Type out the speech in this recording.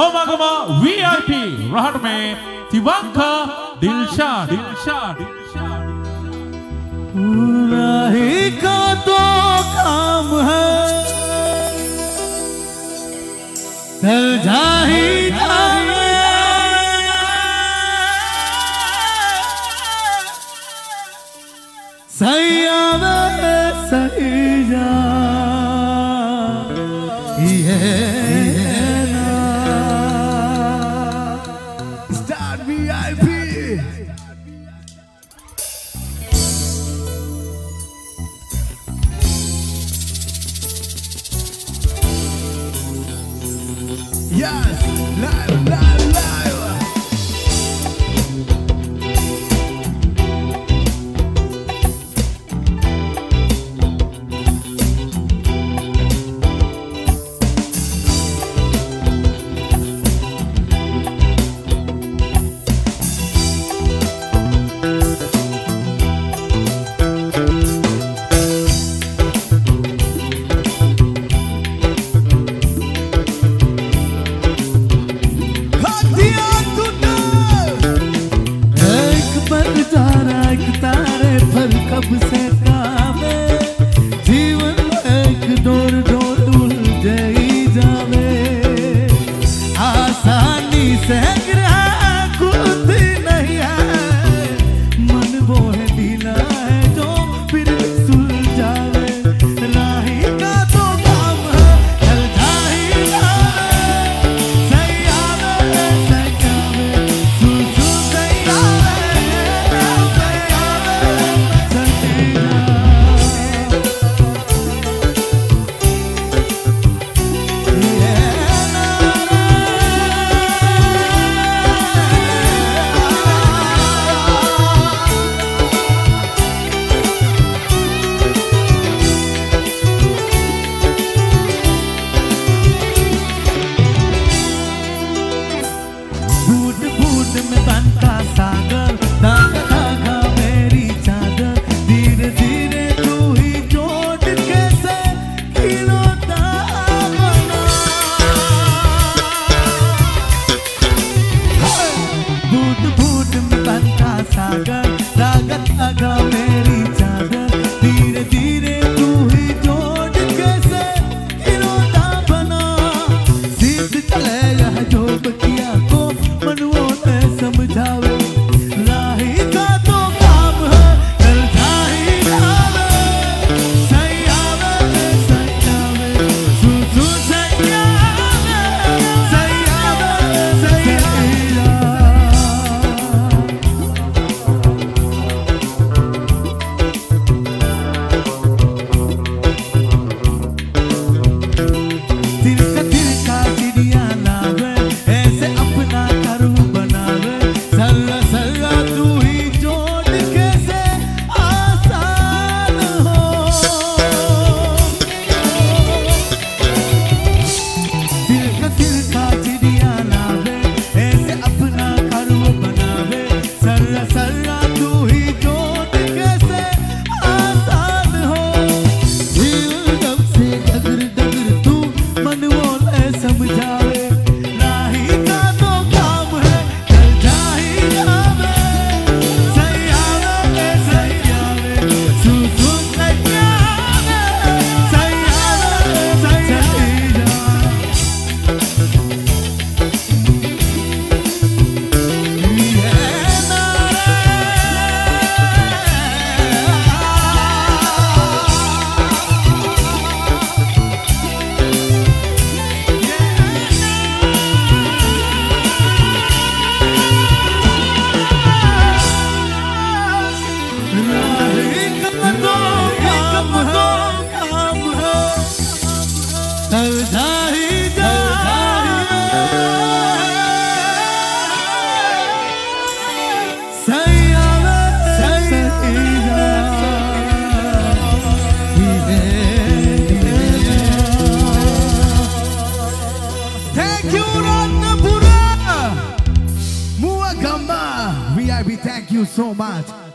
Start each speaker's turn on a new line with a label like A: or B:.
A: Homagama VIP राहट में तिवांका दिलशाद
B: राही का तो काम है चल जाही जावे सही आवे सही जा Star VIP Yes, live. तारे पर कब से कावे जीवन एक डोर उलझे जावे आसानी से खुद नहीं है मन वो है ढीला है जो फिर सुलझावे राही का तो काम है चल जाही जावे सही आवे सही आवे सुसु सही आवे में बन का सागर धागा धागा मेरी चादर धीरे धीरे तू ही जोड़ कैसे खिलौना बना बूट में बन का सागर धागा धागा मेरी चादर धीरे धीरे तू ही जोड़ कैसे खिलौना बना सीध चले यह जो बकिया को मनवो समझावे राही का तो काम है चल जाही जावे सही आवे सुसु सही आवे सही तिरका चिड़िया लावे ऐसे अपना करूँ तू ही जोड़ कैसे आसान हो तिरका चिड़िया लावे ऐसे अपना करू बनावे सर्रा तू ही जोड़ कैसे आसान हो दिल से डगर तू मन वो ले समझावे राही का तो काम है चल जाही जावे सही आवे सुसु सही आवे सही जा Thank you so much.